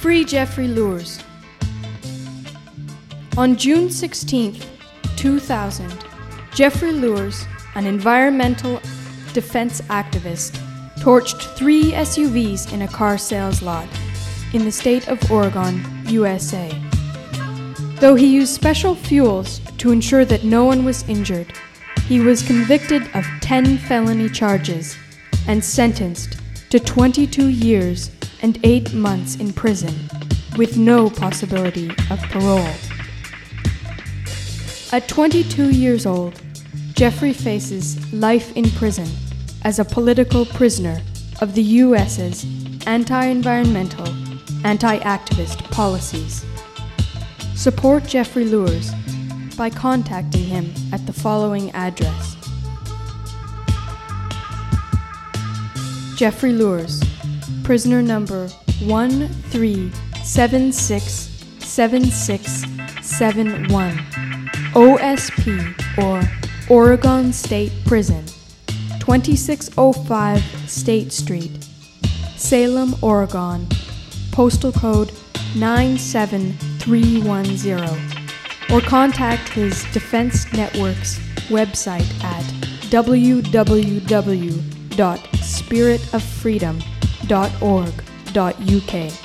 Free Jeffrey Luers. On June 16, 2000, Jeffrey Luers, an environmental defense activist, torched 3 SUVs in a car sales lot in the state of Oregon, USA. Though he used special fuels to ensure that no one was injured, he was convicted of 10 felony charges and sentenced to 22 years and 8 months in prison, with no possibility of parole. At 22 years old, Jeffrey faces life in prison as a political prisoner of the U.S.'s anti-environmental, anti-activist policies. Support Jeffrey Luers by contacting him at the following address. Jeffrey Luers, prisoner number 13767671, OSP or Oregon State Prison, 2605 State Street, Salem, Oregon, postal code 97310, or contact his Defense Network's website at www.spiritoffreedom.org.uk.